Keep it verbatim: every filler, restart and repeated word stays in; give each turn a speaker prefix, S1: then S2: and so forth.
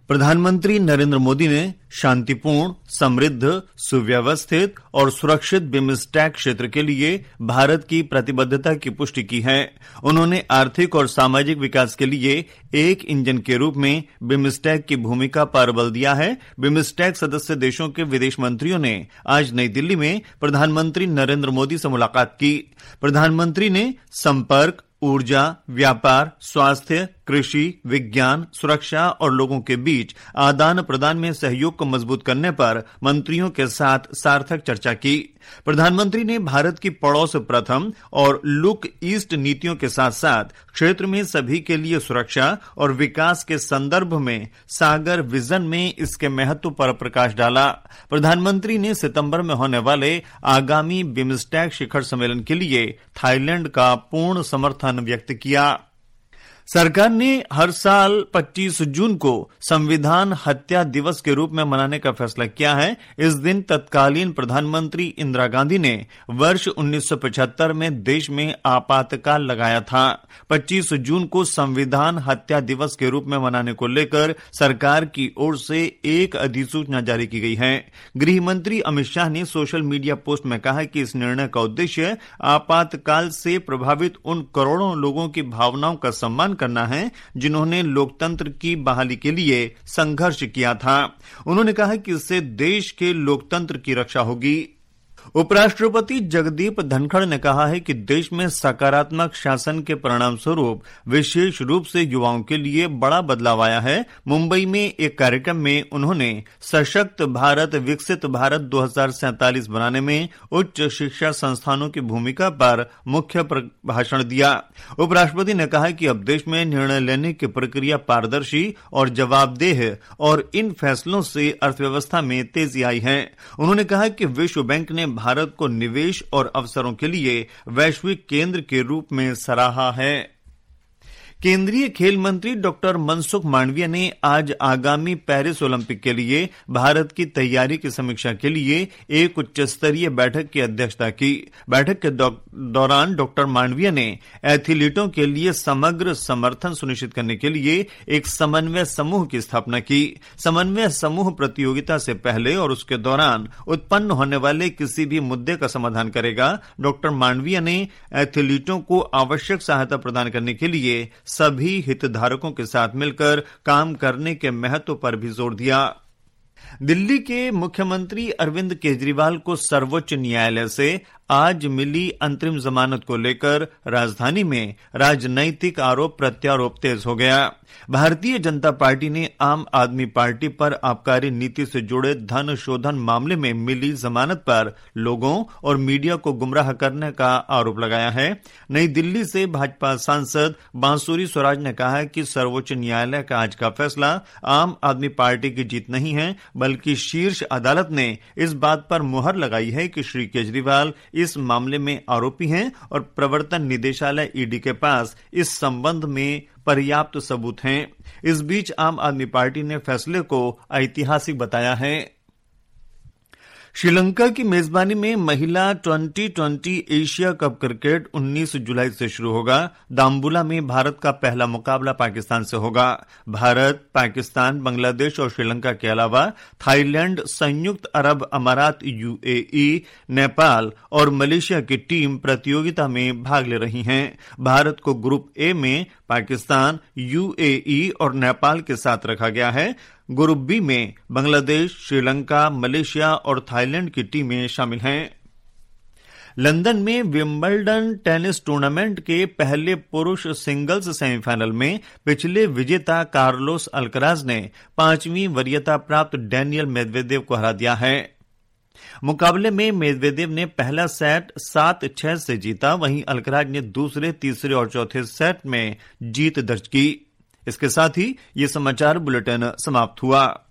S1: प्रधानमंत्री नरेंद्र मोदी ने शांतिपूर्ण, समृद्ध, सुव्यवस्थित और सुरक्षित बिम्स्टेक क्षेत्र के लिए भारत की प्रतिबद्धता की पुष्टि की है। उन्होंने आर्थिक और सामाजिक विकास के लिए एक इंजन के रूप में बिम्स्टेक की भूमिका पर बल दिया है। बिम्स्टेक सदस्य देशों के विदेश मंत्रियों ने आज नई दिल्ली में प्रधानमंत्री नरेंद्र मोदी से मुलाकात की। प्रधानमंत्री ने संपर्क, ऊर्जा, व्यापार, स्वास्थ्य, कृषि, विज्ञान, सुरक्षा और लोगों के बीच आदान प्रदान में सहयोग को मजबूत करने पर मंत्रियों के साथ सार्थक चर्चा की। प्रधानमंत्री ने भारत की पड़ोस प्रथम और लुक ईस्ट नीतियों के साथ साथ क्षेत्र में सभी के लिए सुरक्षा और विकास के संदर्भ में सागर विजन में इसके महत्व पर प्रकाश डाला। प्रधानमंत्री ने सितंबर में होने वाले आगामी बिम्स्टेक शिखर सम्मेलन के लिए थाईलैंड का पूर्ण समर्थन व्यक्त किया। सरकार ने हर साल पच्चीस जून को संविधान हत्या दिवस के रूप में मनाने का फैसला किया है। इस दिन तत्कालीन प्रधानमंत्री इंदिरा गांधी ने वर्ष उन्नीस सौ पचहत्तर में देश में आपातकाल लगाया था। पच्चीस जून को संविधान हत्या दिवस के रूप में मनाने को लेकर सरकार की ओर से एक अधिसूचना जारी की गई है। गृह मंत्री अमित शाह ने सोशल मीडिया पोस्ट में कहा कि इस निर्णय का उद्देश्य आपातकाल से प्रभावित उन करोड़ों लोगों की भावनाओं का सम्मान करना है जिन्होंने लोकतंत्र की बहाली के लिए संघर्ष किया था। उन्होंने कहा कि इससे देश के लोकतंत्र की रक्षा होगी। उपराष्ट्रपति जगदीप धनखड़ ने कहा है कि देश में सकारात्मक शासन के परिणाम स्वरूप विशेष रूप से युवाओं के लिए बड़ा बदलाव आया है। मुंबई में एक कार्यक्रम में उन्होंने सशक्त भारत विकसित भारत दो हज़ार सैंतालीस बनाने में उच्च शिक्षा संस्थानों की भूमिका पर मुख्य भाषण दिया। उपराष्ट्रपति ने कहा कि अब देश में निर्णय लेने की प्रक्रिया पारदर्शी और जवाबदेह और इन फैसलों से अर्थव्यवस्था में तेजी आई है। उन्होंने कहा कि विश्व बैंक ने भारत को निवेश और अवसरों के लिए वैश्विक केंद्र के रूप में सराहा है। केंद्रीय खेल मंत्री डॉक्टर मनसुख मांडविया ने आज आगामी पेरिस ओलंपिक के लिए भारत की तैयारी की समीक्षा के लिए एक उच्च स्तरीय बैठक की अध्यक्षता की। बैठक के दौरान डॉक्टर मांडविया ने एथलीटों के लिए समग्र समर्थन सुनिश्चित करने के लिए एक समन्वय समूह की स्थापना की। समन्वय समूह प्रतियोगिता से पहले और उसके दौरान उत्पन्न होने वाले किसी भी मुद्दे का समाधान करेगा। डॉक्टर मांडविया ने एथलीटों को आवश्यक सहायता प्रदान करने के लिए सभी हितधारकों के साथ मिलकर काम करने के महत्व पर भी जोर दिया। दिल्ली के मुख्यमंत्री अरविंद केजरीवाल को सर्वोच्च न्यायालय से आज मिली अंतरिम जमानत को लेकर राजधानी में राजनैतिक आरोप प्रत्यारोप तेज हो गया। भारतीय जनता पार्टी ने आम आदमी पार्टी पर आबकारी नीति से जुड़े धन शोधन मामले में मिली जमानत पर लोगों और मीडिया को गुमराह करने का आरोप लगाया है। नई दिल्ली से भाजपा सांसद बांसुरी स्वराज ने कहा कि सर्वोच्च न्यायालय का आज का फैसला आम आदमी पार्टी की जीत नहीं है, बल्कि शीर्ष अदालत ने इस बात पर मुहर लगाई है कि श्री केजरीवाल इस मामले में आरोपी हैं और प्रवर्तन निदेशालय ईडी के पास इस संबंध में पर्याप्त सबूत हैं। इस बीच आम आदमी पार्टी ने फैसले को ऐतिहासिक बताया है। श्रीलंका की मेजबानी में महिला twenty twenty Asia Cup cricket उन्नीस जुलाई से शुरू होगा। दाम्बुला में भारत का पहला मुकाबला पाकिस्तान से होगा। भारत, पाकिस्तान, बांग्लादेश और श्रीलंका के अलावा थाईलैंड, संयुक्त अरब अमारात यूएई, नेपाल और मलेशिया की टीम प्रतियोगिता में भाग ले रही हैं। भारत को ग्रुप ए में पाकिस्तान, यूएई और नेपाल के साथ रखा गया है। ग्रुप बी में बांग्लादेश, श्रीलंका, मलेशिया और थाईलैंड की टीमें शामिल हैं। लंदन में विंबलडन टेनिस टूर्नामेंट के पहले पुरुष सिंगल्स सेमीफाइनल में पिछले विजेता कार्लोस अल्कराज ने पांचवीं वरीयता प्राप्त डेनियल मेदवेदेव को हरा दिया है। मुकाबले में मेदवेदेव ने पहला सेट सात छह से जीता, वहीं अल्कराज ने दूसरे, तीसरे और चौथे सेट में जीत दर्ज की। इसके साथ ही ये समाचार बुलेटिन समाप्त हुआ।